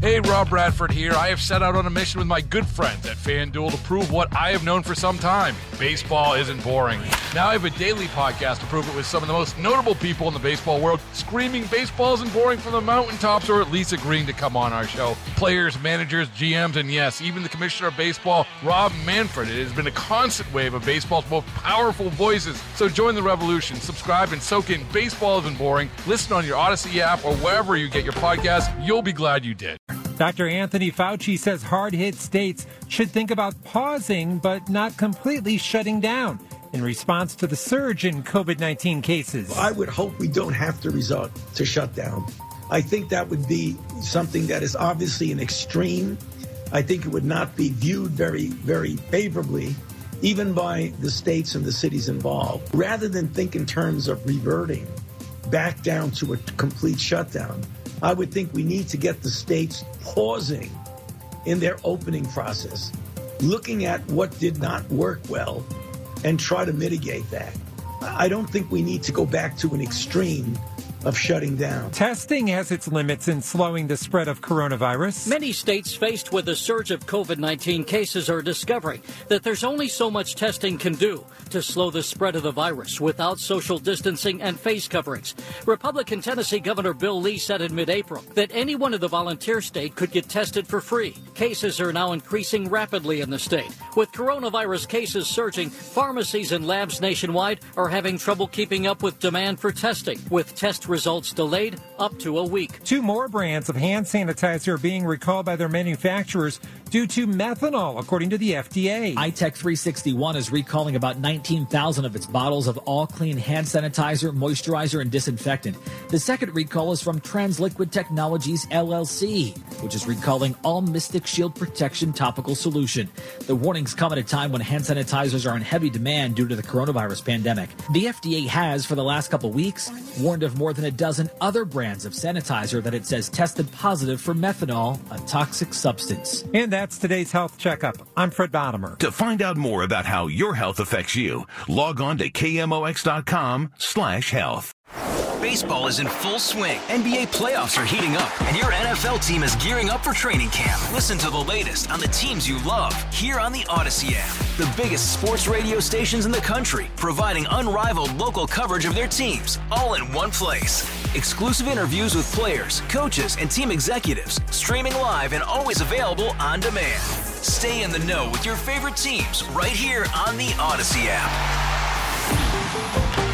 Hey, Rob Bradford here. I have set out on a mission with my good friends at FanDuel to prove what I have known for some time. Baseball isn't boring. Now I have a daily podcast to prove it with some of the most notable people in the baseball world, screaming baseball isn't boring from the mountaintops, or at least agreeing to come on our show. Players, managers, GMs, and yes, even the commissioner of baseball, Rob Manfred. It has been a constant wave of baseball's most powerful voices. So join the revolution. Subscribe and soak in Baseball Isn't Boring. Listen on your Odyssey app or wherever you get your podcasts. You'll be glad you did. Dr. Anthony Fauci says hard-hit states should think about pausing but not completely shutting down in response to the surge in COVID-19 cases. I would hope we don't have to resort to shutdown. I think that would be something that is obviously an extreme. I think it would not be viewed very, very favorably, even by the states and the cities involved. Rather than think in terms of reverting back down to a complete shutdown, I would think we need to get the states pausing in their opening process, looking at what did not work well, and try to mitigate that. I don't think we need to go back to an extreme of shutting down. Testing has its limits in slowing the spread of coronavirus. Many states faced with a surge of COVID-19 cases are discovering that there's only so much testing can do to slow the spread of the virus without social distancing and face coverings. Republican Tennessee Governor Bill Lee said in mid-April that anyone in the volunteer state could get tested for free. Cases are now increasing rapidly in the state. With coronavirus cases surging, pharmacies and labs nationwide are having trouble keeping up with demand for testing, with test results delayed up to a week. 2 more brands of hand sanitizer are being recalled by their manufacturers due to methanol, according to the FDA. iTech 361 is recalling about 19,000 of its bottles of All Clean hand sanitizer, moisturizer, and disinfectant. The second recall is from Transliquid Technologies, LLC, which is recalling All Mystic Shield Protection topical solution. The warnings come at a time when hand sanitizers are in heavy demand due to the coronavirus pandemic. The FDA has, for the last couple weeks, warned of more than a dozen other brands of sanitizer that it says tested positive for methanol, a toxic substance. And that's today's Health Checkup. I'm Fred Bottomer. To find out more about how your health affects you, log on to KMOX.com/health. Baseball is in full swing. NBA playoffs are heating up, and your NFL team is gearing up for training camp. Listen to the latest on the teams you love here on the Odyssey app. The biggest sports radio stations in the country, providing unrivaled local coverage of their teams, all in one place. Exclusive interviews with players, coaches, and team executives, streaming live and always available on demand. Stay in the know with your favorite teams right here on the Odyssey app.